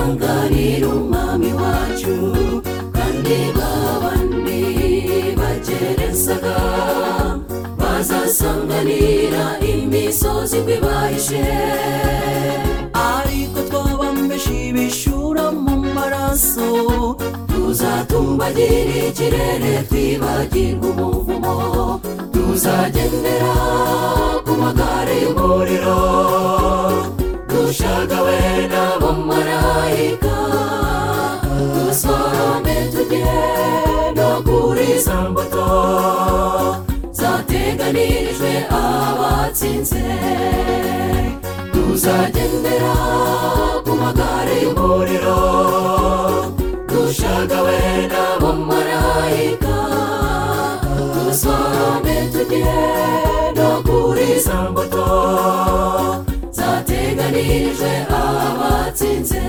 bazasanganira umwami wacu, kandi babandi bakeresaga bazasanganira imisozi ngwibahishe. Ariko twabambesha ibishura mu maraso, tuzatumbagira ikirere twibagirwa umuvumo, tuzagendera ku magare y'umuriro, dushagawe n'abamarayika, dusorome tugenda kuri za mbuto zateganirijwe abatsinze. Tuzagendera ku magare y'umuriro, dushagawe n'abamarayika, dusorome tugenda kuri za mbuto zateganirijwe abatsinze.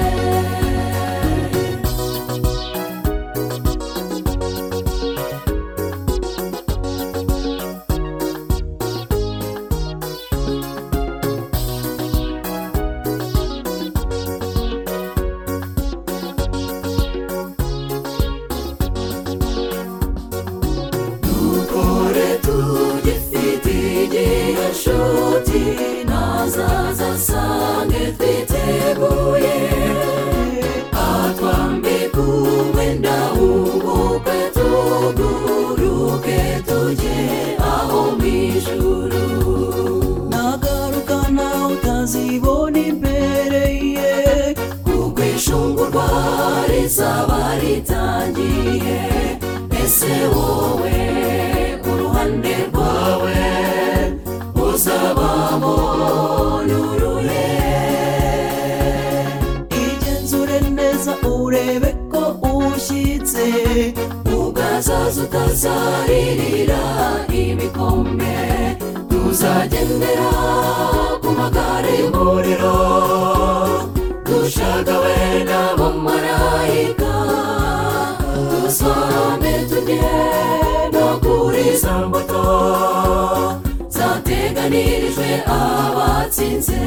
Nshuti nazaza sange twiteguye, atwambika umwenda w'ubukwe, tuguruke tujye aho mw'ijuru. Nagaruka nawe utazibona imbere ye, kuko ishungurwa rizaba ritangiye. Ese wowe uruhande rwawe uzabamo nuruhe? Igenzure neza urebe ko ushyitse, ugazaza utazaririra ibikombe. Tuzagendera ku magare y'umuriro, dushagawe n'abamarayika, dusorome tugenda kuri za mbuto zateganirijwe abatsinze.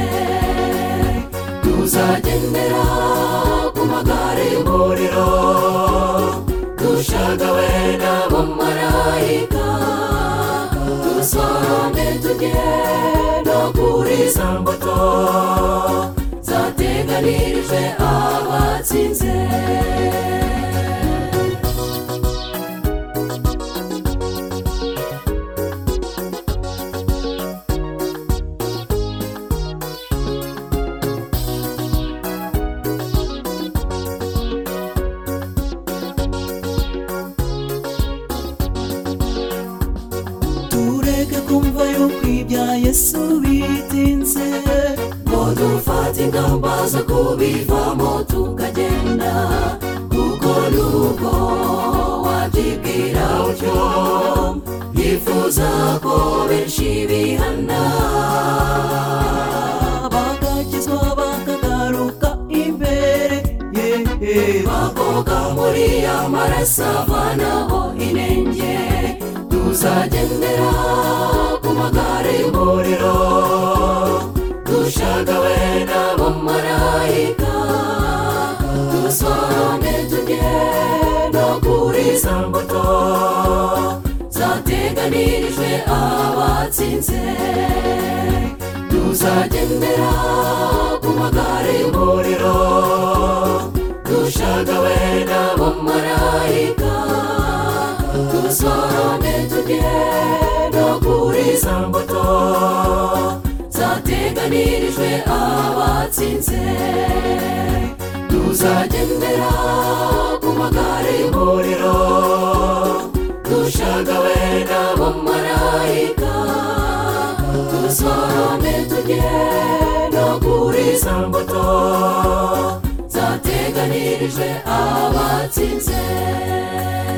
Tuzagendera ku magare y'umuriro, dushagawe n'abamarayika, dusorome tugenda kuri za mbuto zateganirijwe abatsinze. Kumva yuko ibya Yesu bitinze, ngo dufate ingamba zo kubivamo tukagenda, kuko nuko wabyibwira utyo, yifuza ko benshi bihana, bagakizwa bakagaruka imbere ye, bakoga muri amaraso avanaho inenge. Tuzagendera ku magare y'umuriro, dushagawe n'abamarayika, dusorome tugenda kuri za mbuto zateganirijwe abatsinze. Tuzagendera ku magare y'umuriro, dushagawe n'abamarayika, dusorome tugenda kuri za mbuto zateganirijwe abatsinze. Tuzagendera ku magare y'umuriro, dushagawe n'abamarayika, dusorome tugenda kuri za mbuto zateganirijwe abatsinze.